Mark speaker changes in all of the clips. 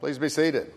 Speaker 1: Please be seated.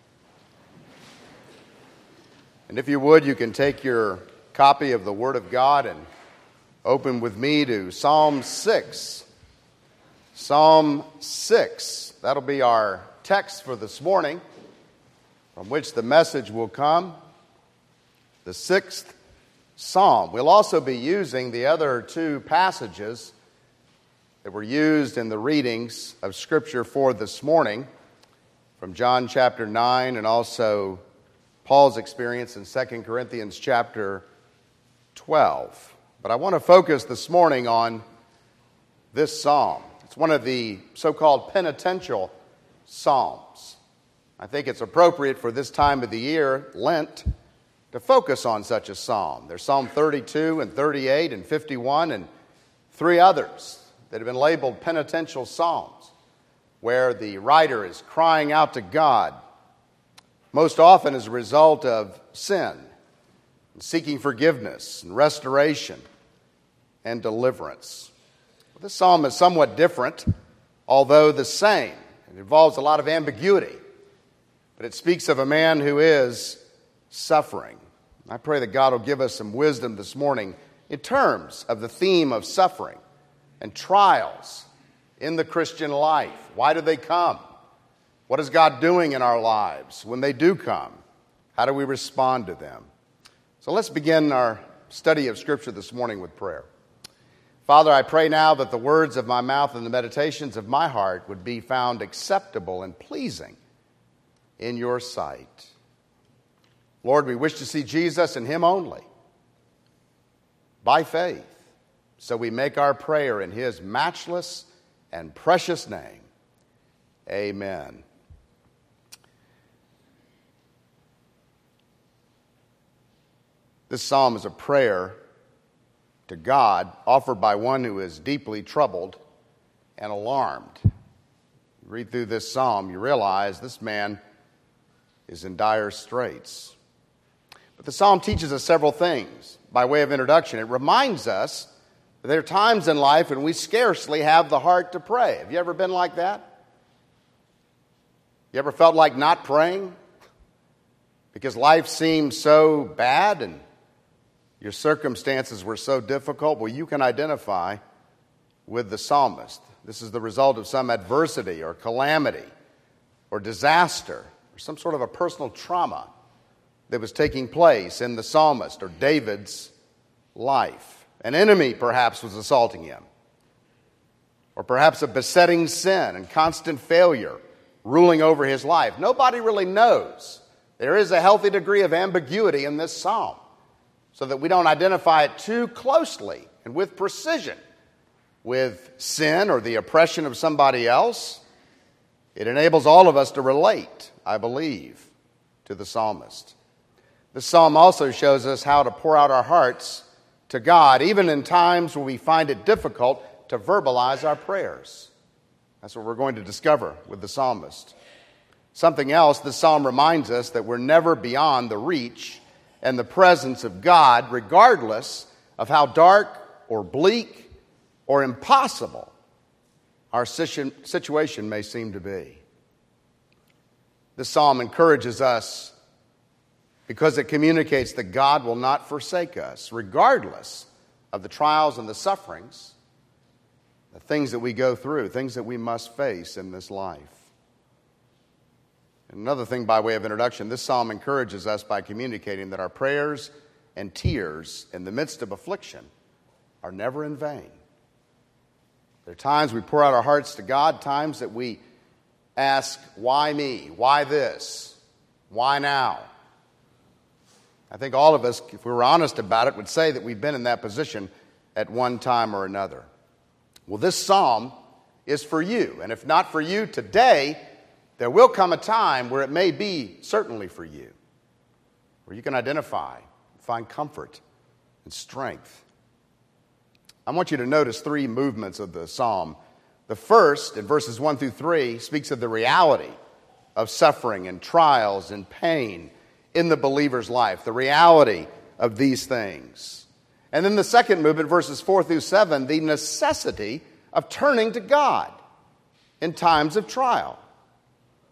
Speaker 1: And if you would, you can take your copy of the Word of God and open with me to Psalm 6. Psalm 6. That'll be our text for this morning, from which the message will come. The 6th Psalm. We'll also be using the other two passages that were used in the readings of Scripture for this morning, from John chapter 9 and also Paul's experience in 2 Corinthians chapter 12. But I want to focus this morning on this psalm. It's one of the so-called penitential psalms. I think it's appropriate for this time of the year, Lent, to focus on such a psalm. There's Psalm 32 and 38 and 51 and three others that have been labeled penitential psalms, where the writer is crying out to God, most often as a result of sin, and seeking forgiveness and restoration and deliverance. Well, this psalm is somewhat different, although the same. It involves a lot of ambiguity, but it speaks of a man who is suffering. I pray that God will give us some wisdom this morning in terms of the theme of suffering and trials in the Christian life. Why do they come? What is God doing in our lives when they do come? How do we respond to them? So let's begin our study of Scripture this morning with prayer. Father, I pray now that the words of my mouth and the meditations of my heart would be found acceptable and pleasing in your sight. Lord, we wish to see Jesus and Him only, by faith. So we make our prayer in His matchless and precious name. Amen. This psalm is a prayer to God offered by one who is deeply troubled and alarmed. You read through this psalm, you realize this man is in dire straits. But the psalm teaches us several things. By way of introduction, it reminds us that there are times in life when we scarcely have the heart to pray. Have you ever been like that? You ever felt like not praying because life seemed so bad and your circumstances were so difficult? Well, you can identify with the psalmist. This is the result of some adversity or calamity or disaster or some sort of a personal trauma that was taking place in the psalmist or David's life. An enemy perhaps was assaulting him, or perhaps a besetting sin and constant failure ruling over his life. Nobody really knows. There is a healthy degree of ambiguity in this psalm, so that we don't identify it too closely and with precision with sin or the oppression of somebody else. It enables all of us to relate, I believe, to the psalmist. This psalm also shows us how to pour out our hearts to God, even in times where we find it difficult to verbalize our prayers. That's what we're going to discover with the psalmist. Something else, this psalm reminds us that we're never beyond the reach and the presence of God, regardless of how dark or bleak or impossible our situation may seem to be. This psalm encourages us because it communicates that God will not forsake us, regardless of the trials and the sufferings, the things that we go through, things that we must face in this life. And another thing by way of introduction, this psalm encourages us by communicating that our prayers and tears in the midst of affliction are never in vain. There are times we pour out our hearts to God, times that we ask, why me? Why this? Why now? I think all of us, if we were honest about it, would say that we've been in that position at one time or another. Well, this psalm is for you. And if not for you today, there will come a time where it may be certainly for you, where you can identify, find comfort and strength. I want you to notice three movements of the psalm. The first, in verses 1 through 3, speaks of the reality of suffering and trials and pain in the believer's life, the reality of these things. And then the second movement, verses 4 through 7, the necessity of turning to God in times of trial.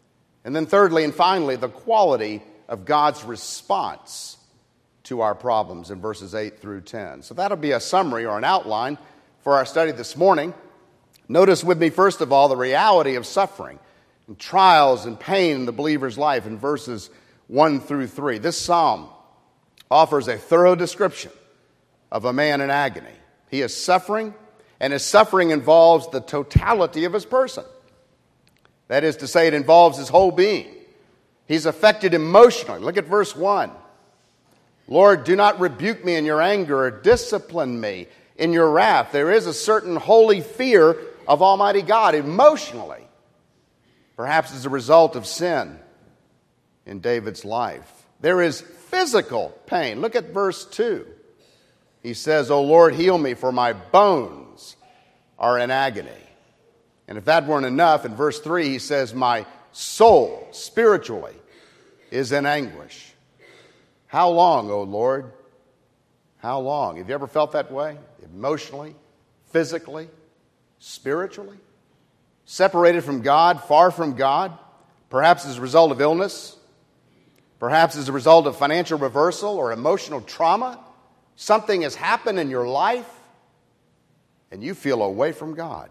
Speaker 1: And then thirdly and finally, the quality of God's response to our problems in verses 8 through 10. So that'll be a summary or an outline for our study this morning. Notice with me, first of all, the reality of suffering and trials and pain in the believer's life in verses 1 through 3. This psalm offers a thorough description of a man in agony. He is suffering, and his suffering involves the totality of his person. That is to say, it involves his whole being. He's affected emotionally. Look at verse 1. Lord, do not rebuke me in your anger or discipline me in your wrath. There is a certain holy fear of Almighty God emotionally, perhaps as a result of sin in David's life. There is physical pain. Look at verse 2. He says, O Lord, heal me, for my bones are in agony. And if that weren't enough, in verse 3 he says, my soul, spiritually, is in anguish. How long, O Lord? How long? Have you ever felt that way? Emotionally, physically, spiritually? Separated from God, far from God, perhaps as a result of illness, perhaps as a result of financial reversal or emotional trauma. Something has happened in your life, and you feel away from God.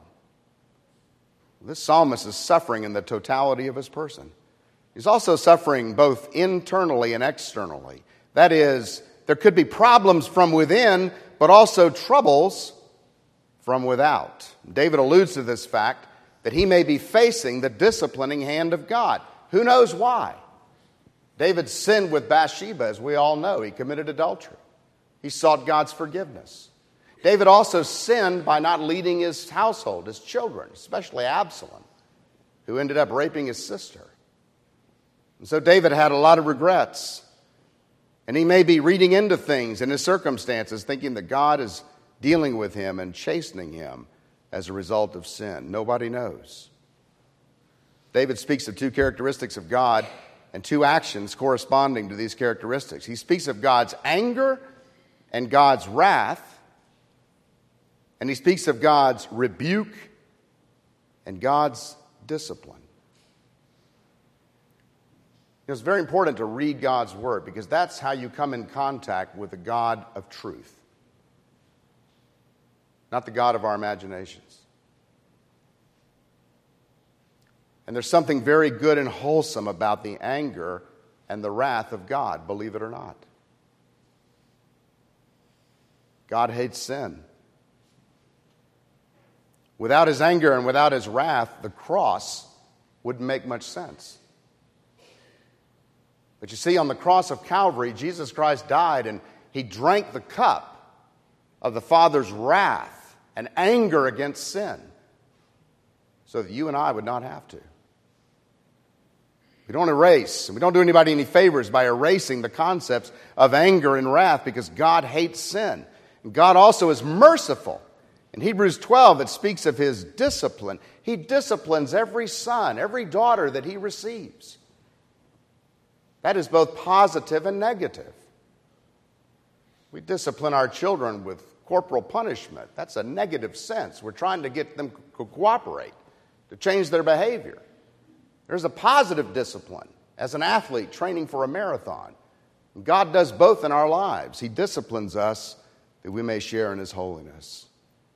Speaker 1: This psalmist is suffering in the totality of his person. He's also suffering both internally and externally. That is, there could be problems from within, but also troubles from without. David alludes to this fact that he may be facing the disciplining hand of God. Who knows why? David sinned with Bathsheba, as we all know. He committed adultery. He sought God's forgiveness. David also sinned by not leading his household, his children, especially Absalom, who ended up raping his sister. And so David had a lot of regrets. And he may be reading into things in his circumstances, thinking that God is dealing with him and chastening him as a result of sin. Nobody knows. David speaks of two characteristics of God and two actions corresponding to these characteristics. He speaks of God's anger and God's wrath, and he speaks of God's rebuke and God's discipline. It's very important to read God's Word because that's how you come in contact with the God of truth, not the God of our imaginations. And there's something very good and wholesome about the anger and the wrath of God, believe it or not. God hates sin. Without his anger and without his wrath, the cross wouldn't make much sense. But you see, on the cross of Calvary, Jesus Christ died and he drank the cup of the Father's wrath and anger against sin so that you and I would not have to. We don't erase, and we don't do anybody any favors by erasing the concepts of anger and wrath because God hates sin. And God also is merciful. In Hebrews 12, it speaks of his discipline. He disciplines every son, every daughter that he receives. That is both positive and negative. We discipline our children with corporal punishment. That's a negative sense. We're trying to get them to cooperate, to change their behavior. There's a positive discipline as an athlete training for a marathon. God does both in our lives. He disciplines us that we may share in his holiness.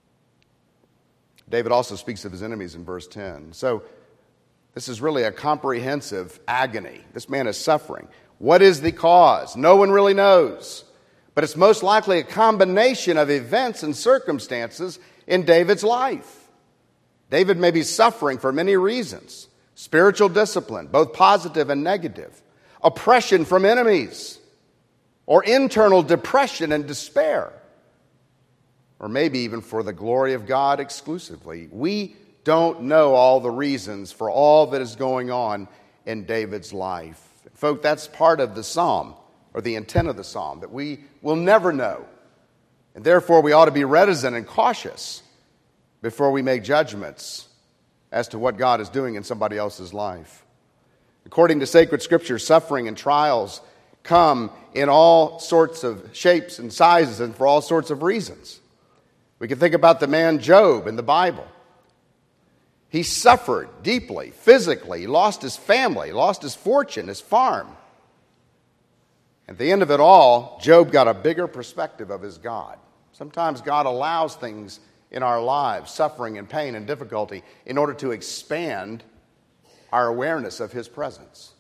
Speaker 1: David also speaks of his enemies in verse 10. So this is really a comprehensive agony. This man is suffering. What is the cause? No one really knows. But it's most likely a combination of events and circumstances in David's life. David may be suffering for many reasons. Spiritual discipline, both positive and negative. Oppression from enemies. Or internal depression and despair. Or maybe even for the glory of God exclusively. We don't know all the reasons for all that is going on in David's life. Folks, that's part of the psalm, or the intent of the psalm, that we will never know. And therefore, we ought to be reticent and cautious before we make judgments as to what God is doing in somebody else's life. According to sacred scripture, suffering and trials come in all sorts of shapes and sizes and for all sorts of reasons. We can think about the man Job in the Bible. He suffered deeply, physically. He lost his family, lost his fortune, his farm. At the end of it all, Job got a bigger perspective of his God. Sometimes God allows things in our lives, suffering and pain and difficulty, in order to expand our awareness of his presence.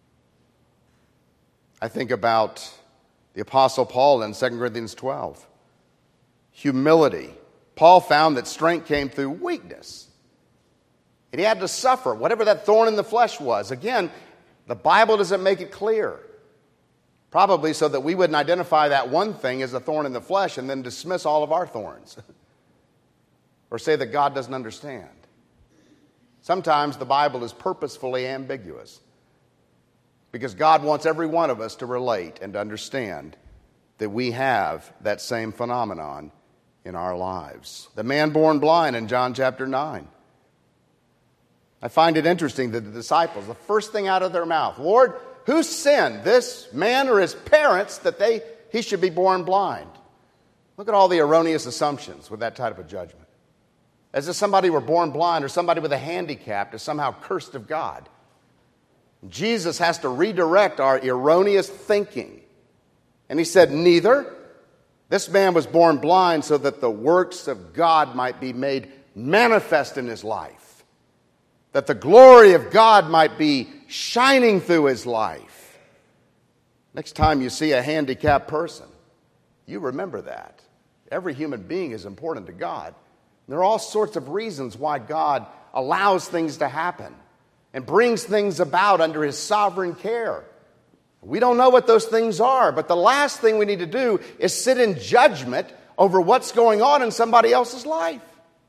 Speaker 1: I think about the Apostle Paul in 2 Corinthians 12. Humility. Paul found that strength came through weakness. And he had to suffer, whatever that thorn in the flesh was. Again, the Bible doesn't make it clear. Probably so that we wouldn't identify that one thing as a thorn in the flesh and then dismiss all of our thorns. Or say that God doesn't understand. Sometimes the Bible is purposefully ambiguous. Because God wants every one of us to relate and to understand that we have that same phenomenon in our lives. The man born blind in John chapter 9. I find it interesting that the disciples, the first thing out of their mouth, Lord, who sinned, this man or his parents, that he should be born blind? Look at all the erroneous assumptions with that type of judgment. As if somebody were born blind or somebody with a handicap is somehow cursed of God. Jesus has to redirect our erroneous thinking. And he said, neither. This man was born blind so that the works of God might be made manifest in his life. That the glory of God might be shining through his life. Next time you see a handicapped person, you remember that. Every human being is important to God. There are all sorts of reasons why God allows things to happen and brings things about under his sovereign care. We don't know what those things are, but the last thing we need to do is sit in judgment over what's going on in somebody else's life.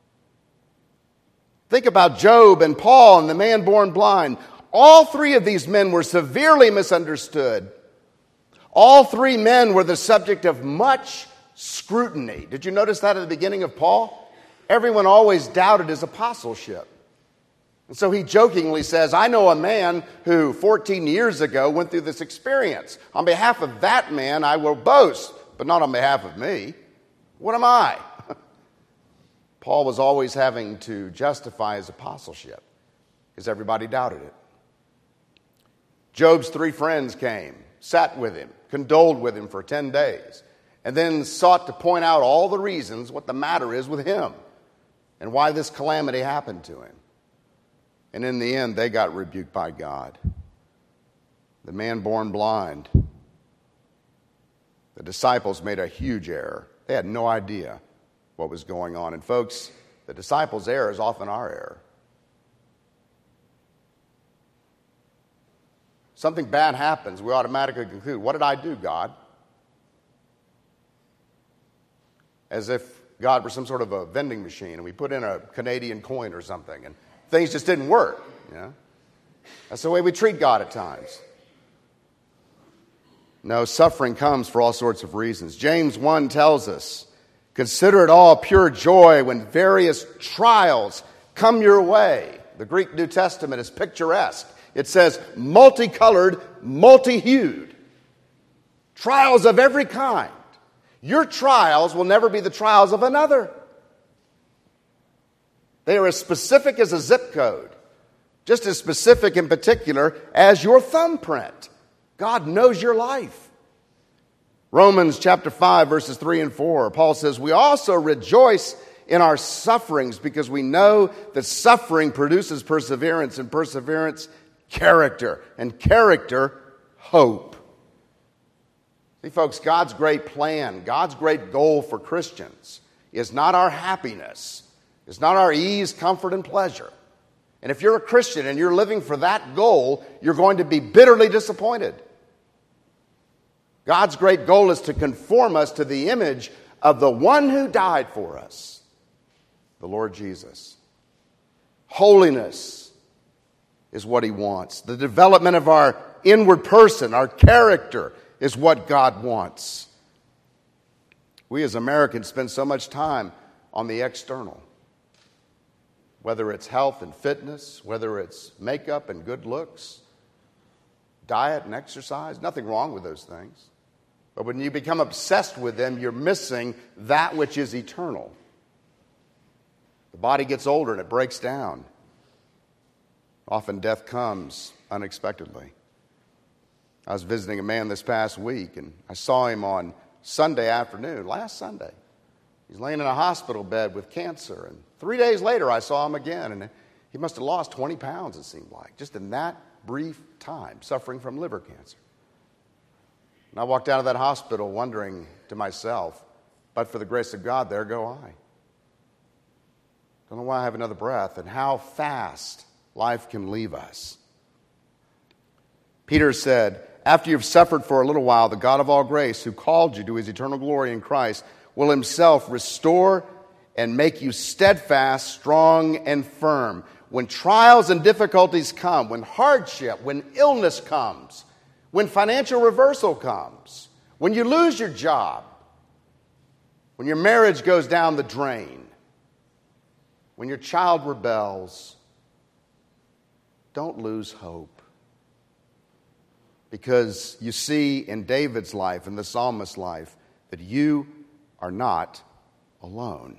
Speaker 1: Think about Job and Paul and the man born blind. All three of these men were severely misunderstood. All three men were the subject of much scrutiny. Did you notice that at the beginning of Paul? Everyone always doubted his apostleship. And so he jokingly says, I know a man who 14 years ago went through this experience. On behalf of that man, I will boast, but not on behalf of me. What am I? Paul was always having to justify his apostleship because everybody doubted it. Job's three friends came, sat with him, condoled with him for 10 days, and then sought to point out all the reasons what the matter is with him and why this calamity happened to him. And in the end, they got rebuked by God. The man born blind. The disciples made a huge error. They had no idea what was going on. And folks, the disciples' error is often our error. Something bad happens, we automatically conclude, what did I do, God? As if God were some sort of a vending machine and we put in a Canadian coin or something and things just didn't work. You know? That's the way we treat God at times. No, suffering comes for all sorts of reasons. James 1 tells us, consider it all pure joy when various trials come your way. The Greek New Testament is picturesque. It says multicolored, multi-hued. Trials of every kind. Your trials will never be the trials of another. They are as specific as a zip code. Just as specific in particular as your thumbprint. God knows your life. Romans chapter 5, verses 3 and 4, Paul says, we also rejoice in our sufferings because we know that suffering produces perseverance, and perseverance, character, and character, hope. See, folks, God's great plan, God's great goal for Christians is not our happiness. It's not our ease, comfort, and pleasure. And if you're a Christian and you're living for that goal, you're going to be bitterly disappointed. God's great goal is to conform us to the image of the one who died for us, the Lord Jesus. Holiness is what he wants. The development of our inward person, our character, is what God wants. We as Americans spend so much time on the external. Whether it's health and fitness, whether it's makeup and good looks, diet and exercise, nothing wrong with those things. But when you become obsessed with them, you're missing that which is eternal. The body gets older and it breaks down. Often death comes unexpectedly. I was visiting a man this past week, and I saw him on Sunday afternoon, last Sunday. He's laying in a hospital bed with cancer, and 3 days later I saw him again, and he must have lost 20 pounds, it seemed like, just in that brief time, suffering from liver cancer. And I walked out of that hospital wondering to myself, but for the grace of God, there go I. Don't know why I have another breath, and how fast life can leave us. Peter said, after you've suffered for a little while, the God of all grace, who called you to his eternal glory in Christ, will himself restore and make you steadfast, strong, and firm. When trials and difficulties come, when hardship, when illness comes, when financial reversal comes, when you lose your job, when your marriage goes down the drain, when your child rebels, don't lose hope. Because you see in David's life, in the psalmist's life, that you are not alone.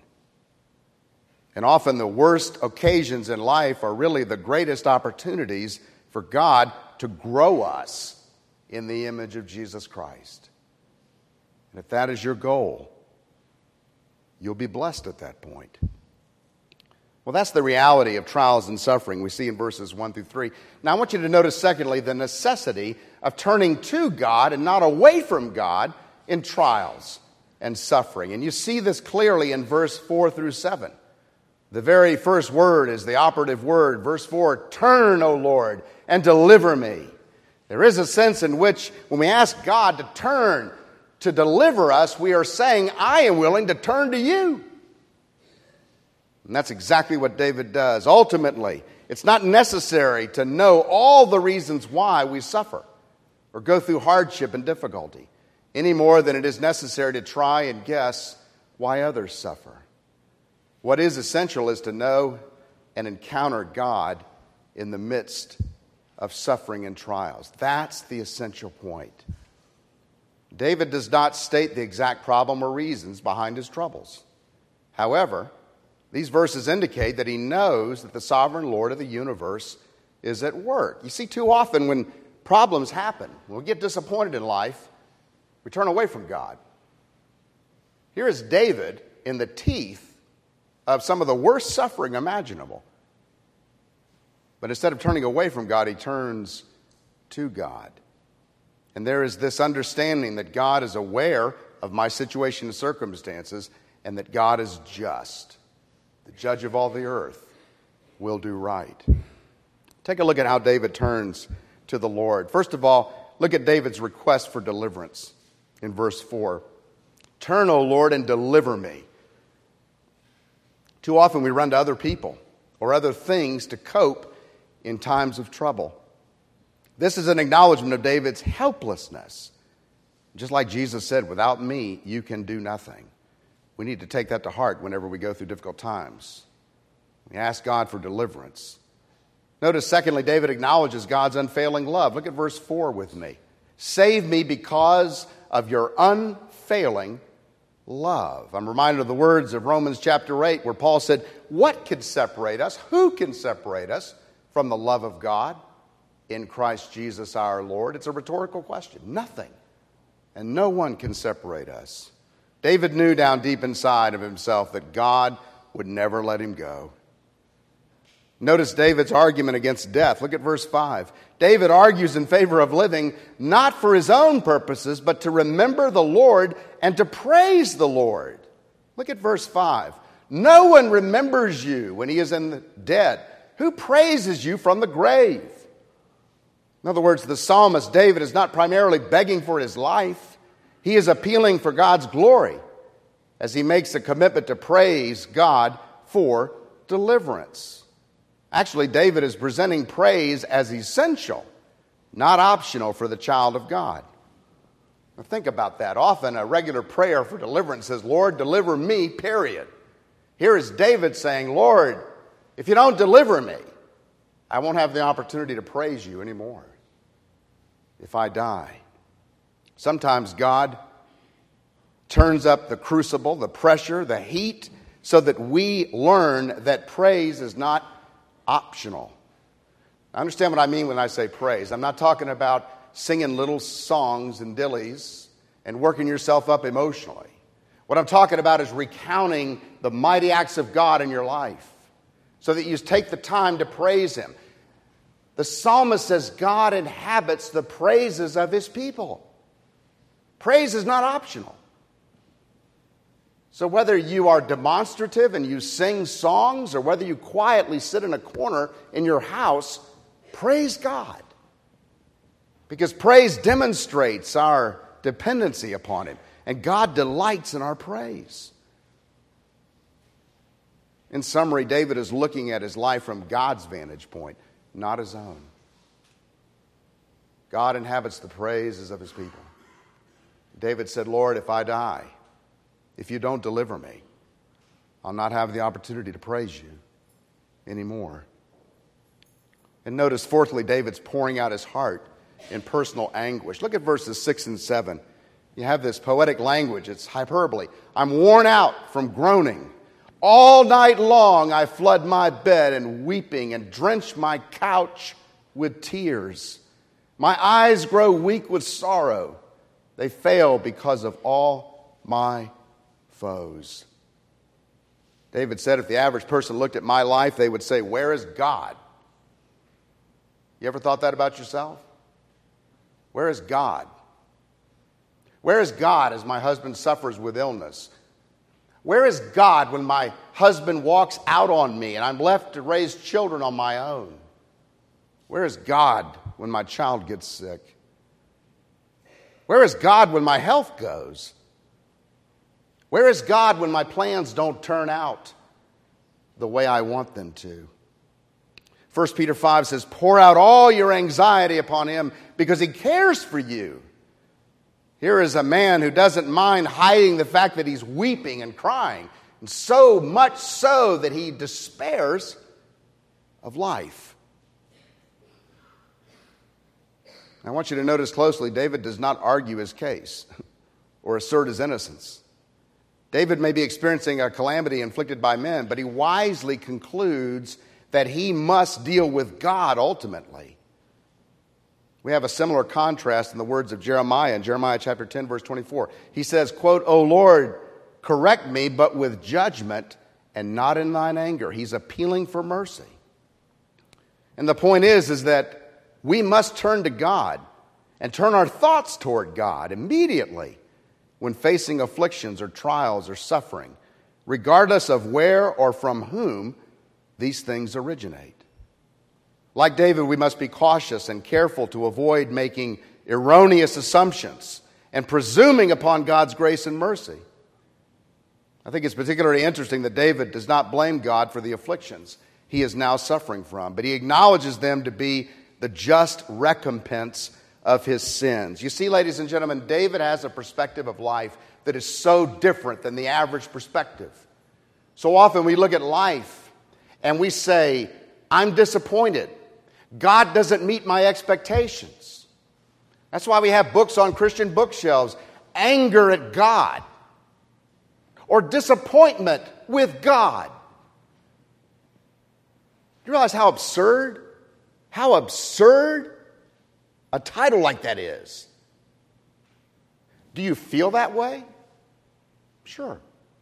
Speaker 1: And often the worst occasions in life are really the greatest opportunities for God to grow us in the image of Jesus Christ. And if that is your goal, you'll be blessed at that point. Well, that's the reality of trials and suffering we see in verses 1 through 3. Now, I want you to notice, secondly, the necessity of turning to God and not away from God in trials and suffering. And you see this clearly in verse 4 through 7. The very first word is the operative word. Verse 4, turn, O Lord, and deliver me. There is a sense in which when we ask God to turn, to deliver us, we are saying, I am willing to turn to you. And that's exactly what David does. Ultimately, it's not necessary to know all the reasons why we suffer or go through hardship and difficulty, any more than it is necessary to try and guess why others suffer. What is essential is to know and encounter God in the midst of suffering and trials. That's the essential point. David does not state the exact problem or reasons behind his troubles. However, these verses indicate that he knows that the sovereign Lord of the universe is at work. You see, too often when problems happen, when we get disappointed in life, we turn away from God. Here is David in the teeth of some of the worst suffering imaginable. But instead of turning away from God, he turns to God. And there is this understanding that God is aware of my situation and circumstances, and that God is just. The judge of all the earth will do right. Take a look at how David turns to the Lord. First of all, look at David's request for deliverance in verse 4. Turn, O Lord, and deliver me. Too often we run to other people or other things to cope in times of trouble. This is an acknowledgement of David's helplessness. Just like Jesus said, without me, you can do nothing. We need to take that to heart whenever we go through difficult times. We ask God for deliverance. Notice, secondly, David acknowledges God's unfailing love. Look at verse 4 with me. Save me because of your unfailing love. I'm reminded of the words of Romans chapter 8 where Paul said, what can separate us? Who can separate us from the love of God in Christ Jesus our Lord? It's a rhetorical question. Nothing. And no one can separate us. David knew down deep inside of himself that God would never let him go. Notice David's argument against death. Look at verse 5. David argues in favor of living not for his own purposes, but to remember the Lord and to praise the Lord. Look at verse 5. No one remembers you when he is in the dead. Who praises you from the grave? In other words, the psalmist David is not primarily begging for his life. He is appealing for God's glory as he makes a commitment to praise God for deliverance. Actually, David is presenting praise as essential, not optional for the child of God. Now think about that. Often a regular prayer for deliverance says, Lord, deliver me, period. Here is David saying, Lord, if you don't deliver me, I won't have the opportunity to praise you anymore if I die. Sometimes God turns up the crucible, the pressure, the heat, so that we learn that praise is not optional. I understand what I mean when I say praise. I'm not talking about singing little songs and dillies and working yourself up emotionally. What I'm talking about is recounting the mighty acts of God in your life so that you take the time to praise Him. The psalmist says God inhabits the praises of His people. Praise is not optional. So whether you are demonstrative and you sing songs or whether you quietly sit in a corner in your house, praise God. Because praise demonstrates our dependency upon Him. And God delights in our praise. In summary, David is looking at his life from God's vantage point, not his own. God inhabits the praises of His people. David said, Lord, if I die, if you don't deliver me, I'll not have the opportunity to praise you anymore. And notice, fourthly, David's pouring out his heart in personal anguish. Look at verses 6 and 7. You have this poetic language. It's hyperbole. I'm worn out from groaning. All night long I flood my bed in weeping and drench my couch with tears. My eyes grow weak with sorrow. They fail because of all my foes. David said if the average person looked at my life, they would say, where is God? You ever thought that about yourself? Where is God? Where is God as my husband suffers with illness? Where is God when my husband walks out on me and I'm left to raise children on my own? Where is God when my child gets sick? Where is God when my health goes? Where is God when my plans don't turn out the way I want them to? 1 Peter 5 says, pour out all your anxiety upon Him because He cares for you. Here is a man who doesn't mind hiding the fact that he's weeping and crying, and so much so that he despairs of life. I want you to notice closely, David does not argue his case or assert his innocence. David may be experiencing a calamity inflicted by men, but he wisely concludes that he must deal with God ultimately. We have a similar contrast in the words of Jeremiah in Jeremiah chapter 10, verse 24. He says, quote, O Lord, correct me, but with judgment and not in thine anger. He's appealing for mercy. And the point is that we must turn to God and turn our thoughts toward God immediately when facing afflictions or trials or suffering, regardless of where or from whom these things originate. Like David, we must be cautious and careful to avoid making erroneous assumptions and presuming upon God's grace and mercy. I think it's particularly interesting that David does not blame God for the afflictions he is now suffering from, but he acknowledges them to be the just recompense of his sins. You see, ladies and gentlemen, David has a perspective of life that is so different than the average perspective. So often we look at life and we say, I'm disappointed. God doesn't meet my expectations. That's why we have books on Christian bookshelves. Anger at God. Or disappointment with God. Do you realize how absurd a title like that is? Do you feel that way? Sure.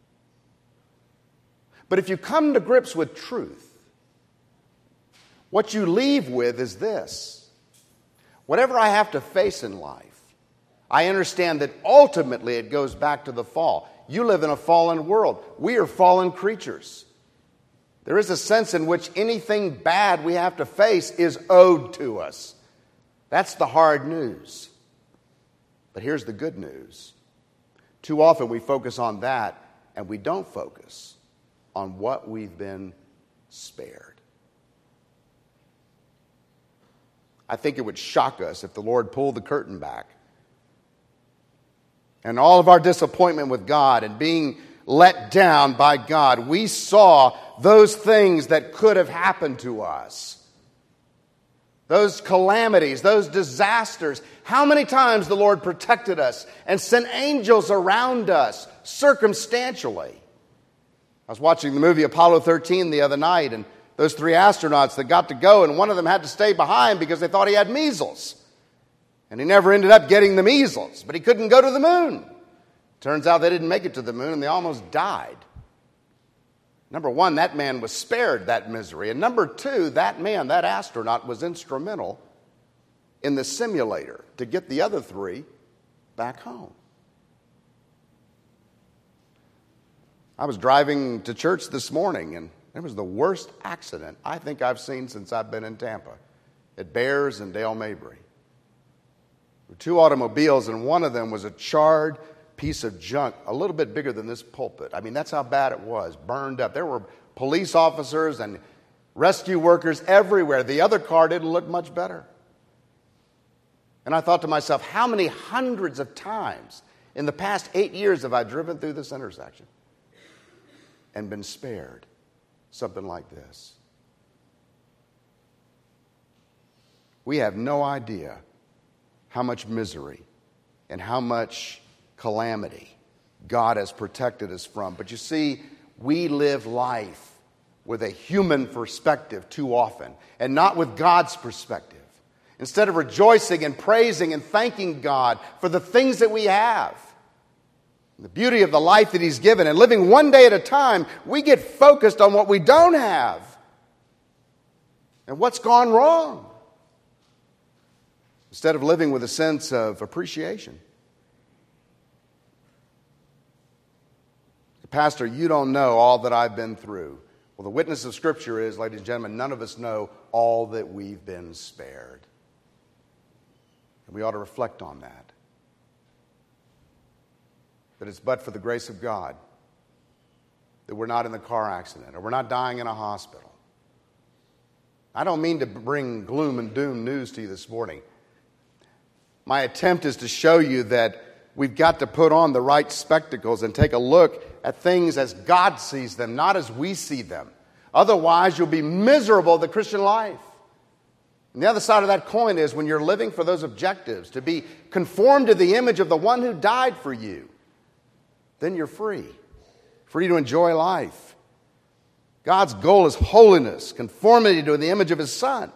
Speaker 1: But if you come to grips with truth, what you leave with is this. Whatever I have to face in life, I understand that ultimately it goes back to the fall. You live in a fallen world. We are fallen creatures. There is a sense in which anything bad we have to face is owed to us. That's the hard news. But here's the good news. Too often we focus on that and we don't focus on what we've been spared. I think it would shock us if the Lord pulled the curtain back. And all of our disappointment with God and being let down by God, we saw those things that could have happened to us. Those calamities, those disasters. How many times the Lord protected us and sent angels around us circumstantially. I was watching the movie Apollo 13 the other night, and those 3 astronauts that got to go, and one of them had to stay behind because they thought he had measles. And he never ended up getting the measles, but he couldn't go to the moon. Turns out they didn't make it to the moon, and they almost died. Number one, that man was spared that misery. And number two, that man, that astronaut, was instrumental in the simulator to get the other 3 back home. I was driving to church this morning, and it was the worst accident I think I've seen since I've been in Tampa, at Bears and Dale Mabry. There were 2 automobiles, and one of them was a charred piece of junk, a little bit bigger than this pulpit. I mean, that's how bad it was, burned up. There were police officers and rescue workers everywhere. The other car didn't look much better. And I thought to myself, how many hundreds of times in the past 8 years have I driven through this intersection and been spared something like this? We have no idea how much misery and how much calamity God has protected us from. But you see, we live life with a human perspective too often, and not with God's perspective. Instead of rejoicing and praising and thanking God for the things that we have, the beauty of the life that He's given, and living one day at a time, we get focused on what we don't have and what's gone wrong, instead of living with a sense of appreciation. Pastor, you don't know all that I've been through. Well, the witness of Scripture is, ladies and gentlemen, none of us know all that we've been spared. And we ought to reflect on that. That it's but for the grace of God that we're not in the car accident or we're not dying in a hospital. I don't mean to bring gloom and doom news to you this morning. My attempt is to show you that we've got to put on the right spectacles and take a look at things as God sees them, not as we see them. Otherwise, you'll be miserable the Christian life. And the other side of that coin is when you're living for those objectives, to be conformed to the image of the one who died for you, then you're free to enjoy life. God's goal is holiness, conformity to the image of His Son.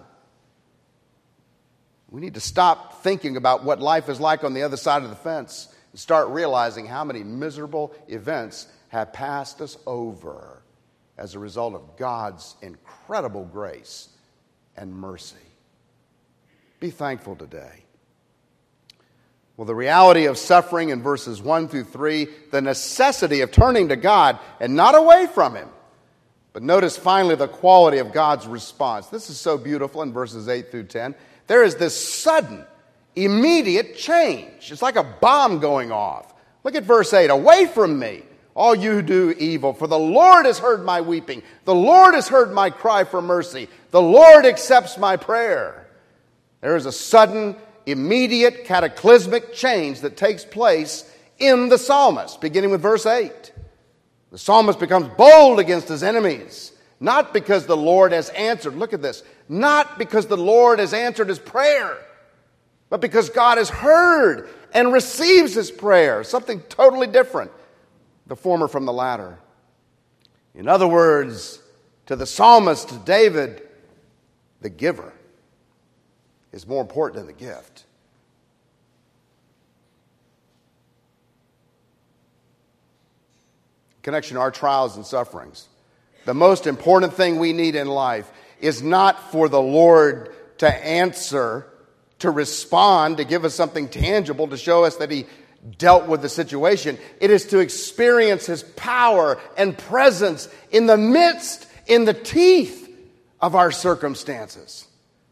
Speaker 1: We need to stop thinking about what life is like on the other side of the fence and start realizing how many miserable events have passed us over as a result of God's incredible grace and mercy. Be thankful today. Well, the reality of suffering in verses 1 through 3, the necessity of turning to God and not away from Him. But notice finally the quality of God's response. This is so beautiful in verses 8 through 10. There is this sudden, immediate change. It's like a bomb going off. Look at verse 8. Away from me, all you who do evil, for the Lord has heard my weeping. The Lord has heard my cry for mercy. The Lord accepts my prayer. There is a sudden, immediate, cataclysmic change that takes place in the psalmist, beginning with verse 8. The psalmist becomes bold against his enemies, not because the Lord has answered. Look at this. Not because the Lord has answered his prayer, but because God has heard and receives his prayer. Something totally different, the former from the latter. In other words, to the psalmist, to David, the giver is more important than the gift. In connection to our trials and sufferings, the most important thing we need in life is not for the Lord to answer, to respond, to give us something tangible, to show us that He dealt with the situation. It is to experience His power and presence in the midst, in the teeth of our circumstances.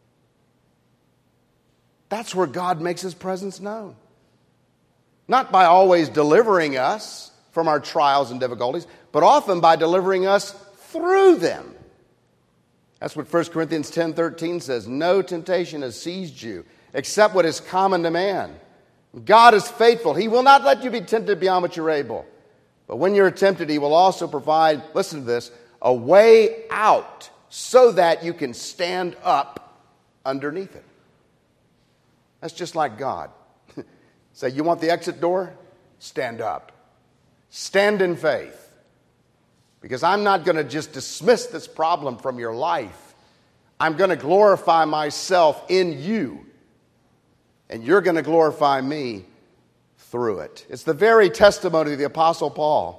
Speaker 1: That's where God makes His presence known. Not by always delivering us from our trials and difficulties, but often by delivering us through them. That's what 1 Corinthians 10:13 says. No temptation has seized you except what is common to man. God is faithful. He will not let you be tempted beyond what you're able. But when you're tempted, He will also provide, listen to this, a way out so that you can stand up underneath it. That's just like God. Say, you want the exit door? Stand up. Stand in faith. Because I'm not going to just dismiss this problem from your life. I'm going to glorify myself in you. And you're going to glorify me through it. It's the very testimony of the Apostle Paul.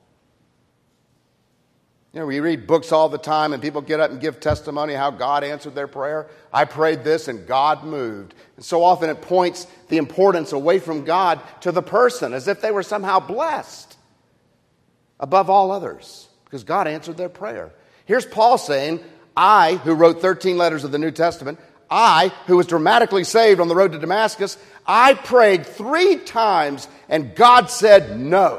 Speaker 1: You know, we read books all the time and people get up and give testimony how God answered their prayer. I prayed this and God moved. And so often it points the importance away from God to the person as if they were somehow blessed above all others because God answered their prayer. Here's Paul saying, I, who wrote 13 letters of the New Testament, I, who was dramatically saved on the road to Damascus, I prayed 3 times and God said no.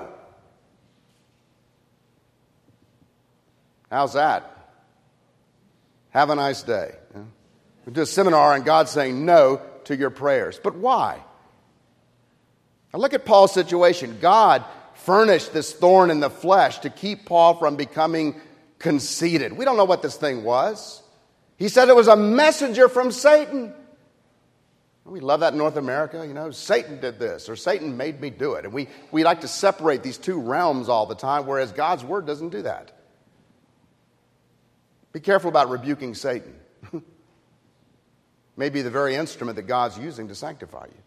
Speaker 1: How's that? Have a nice day. We do a seminar and God's saying no to your prayers. But why? Now look at Paul's situation. God furnished this thorn in the flesh to keep Paul from becoming conceited. We don't know what this thing was. He said it was a messenger from Satan. We love that in North America. You know, Satan did this or Satan made me do it. And we like to separate these two realms all the time, whereas God's word doesn't do that. Be careful about rebuking Satan. Maybe the very instrument that God's using to sanctify you.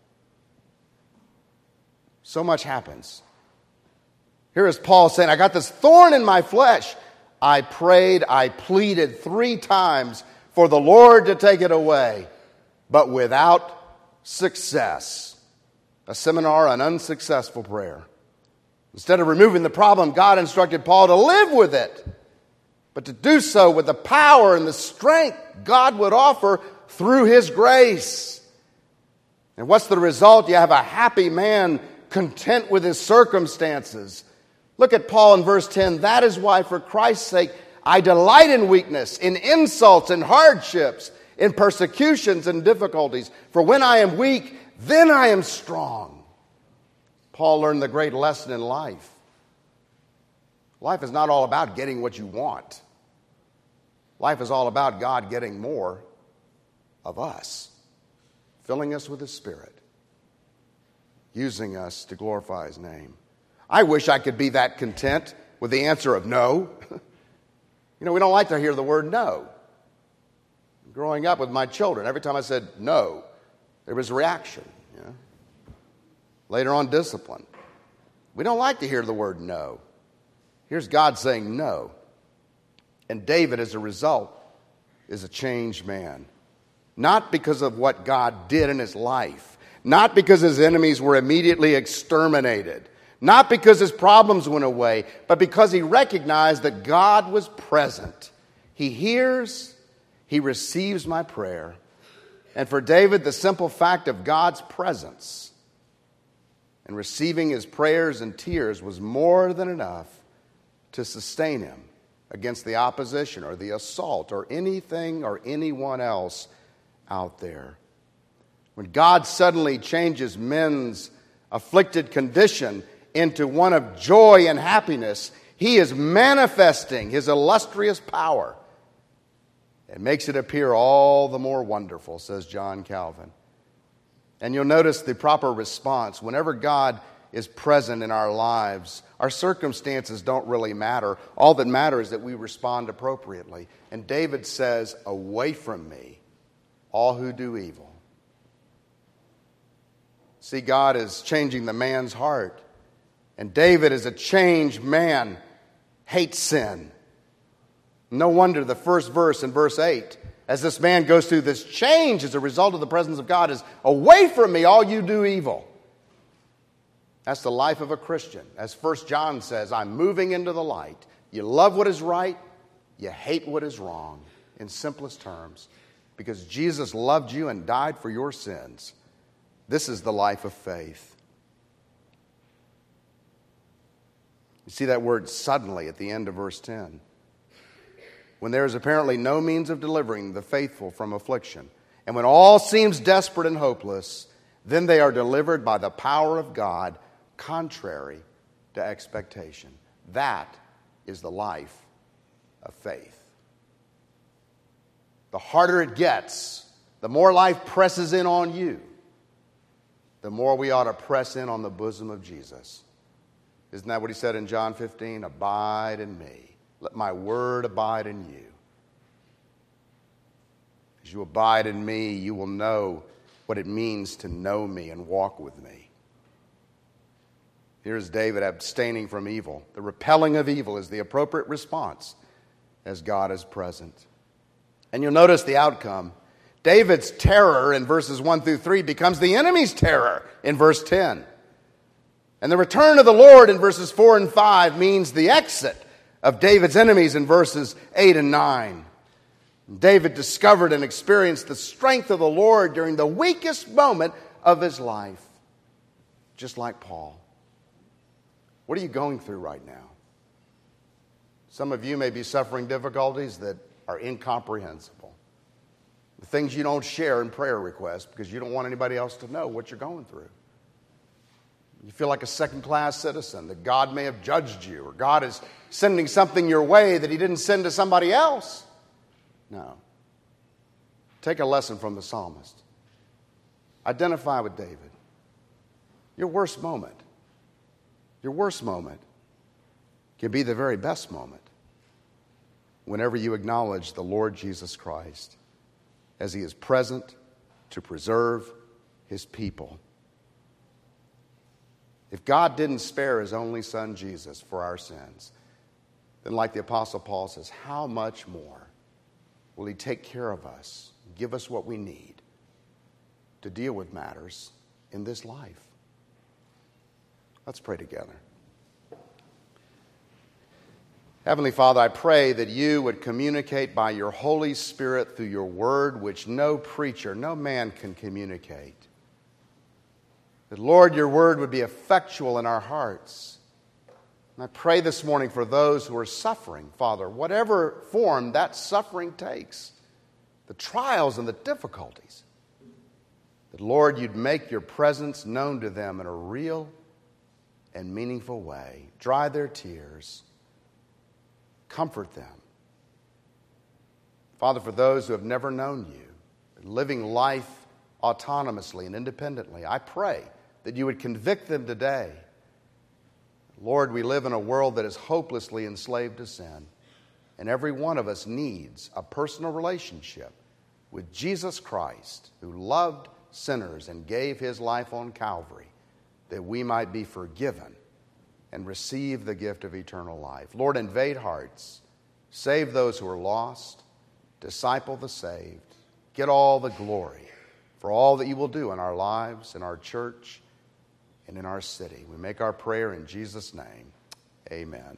Speaker 1: So much happens. Here is Paul saying, I got this thorn in my flesh. I prayed, I pleaded 3 times for the Lord to take it away, but without success. A seminar on unsuccessful prayer. Instead of removing the problem, God instructed Paul to live with it, but to do so with the power and the strength God would offer through His grace. And what's the result? You have a happy man content with his circumstances. Look at Paul in verse 10. That is why, for Christ's sake, I delight in weakness, in insults and hardships, in persecutions and difficulties. For when I am weak, then I am strong. Paul learned the great lesson in life. Life is not all about getting what you want. Life is all about God getting more of us, filling us with His Spirit, using us to glorify His name. I wish I could be that content with the answer of no. You know, we don't like to hear the word no. Growing up with my children, every time I said no, there was a reaction. You know? Later on, discipline. We don't like to hear the word no. Here's God saying no. And David, as a result, is a changed man. Not because of what God did in his life. Not because his enemies were immediately exterminated. Not because his problems went away, but because he recognized that God was present. He hears, he receives my prayer. And for David, the simple fact of God's presence and receiving his prayers and tears was more than enough to sustain him against the opposition or the assault or anything or anyone else out there. When God suddenly changes men's afflicted condition into one of joy and happiness, He is manifesting His illustrious power. It makes it appear all the more wonderful, says John Calvin. And you'll notice the proper response. Whenever God is present in our lives, our circumstances don't really matter. All that matters is that we respond appropriately. And David says, away from me, all who do evil. See, God is changing the man's heart. And David, as a changed man, hates sin. No wonder the first verse in verse 8, as this man goes through this change as a result of the presence of God, is, away from me, all you do evil. That's the life of a Christian. As 1 John says, I'm moving into the light. You love what is right, you hate what is wrong, in simplest terms, because Jesus loved you and died for your sins. This is the life of faith. You see that word suddenly at the end of verse 10. When there is apparently no means of delivering the faithful from affliction, and when all seems desperate and hopeless, then they are delivered by the power of God, contrary to expectation. That is the life of faith. The harder it gets, the more life presses in on you, the more we ought to press in on the bosom of Jesus. Isn't that what He said in John 15? Abide in me, let my word abide in you. As you abide in me, you will know what it means to know me and walk with me. Here's David abstaining from evil. The repelling of evil is the appropriate response as God is present. And you'll notice the outcome. David's terror in verses 1 through 3 becomes the enemy's terror in verse 10. And the return of the Lord in verses 4 and 5 means the exit of David's enemies in verses 8 and 9. David discovered and experienced the strength of the Lord during the weakest moment of his life, just like Paul. What are you going through right now? Some of you may be suffering difficulties that are incomprehensible. The things you don't share in prayer requests because you don't want anybody else to know what you're going through. You feel like a second-class citizen, that God may have judged you, or God is sending something your way that he didn't send to somebody else. No. Take a lesson from the psalmist. Identify with David. Your worst moment can be the very best moment whenever you acknowledge the Lord Jesus Christ as he is present to preserve his people. If God didn't spare his only son Jesus for our sins, then like the Apostle Paul says, how much more will he take care of us, give us what we need to deal with matters in this life? Let's pray together. Heavenly Father, I pray that you would communicate by your Holy Spirit through your word, which no preacher, no man can communicate. That, Lord, your word would be effectual in our hearts. And I pray this morning for those who are suffering, Father, whatever form that suffering takes, the trials and the difficulties, that, Lord, you'd make your presence known to them in a real and meaningful way. Dry their tears. Comfort them. Father, for those who have never known you, living life autonomously and independently, I pray that you would convict them today. Lord, we live in a world that is hopelessly enslaved to sin, and every one of us needs a personal relationship with Jesus Christ, who loved sinners and gave his life on Calvary that we might be forgiven and receive the gift of eternal life. Lord, invade hearts. Save those who are lost. Disciple the saved. Get all the glory for all that you will do in our lives, in our church, and in our city. We make our prayer in Jesus' name. Amen.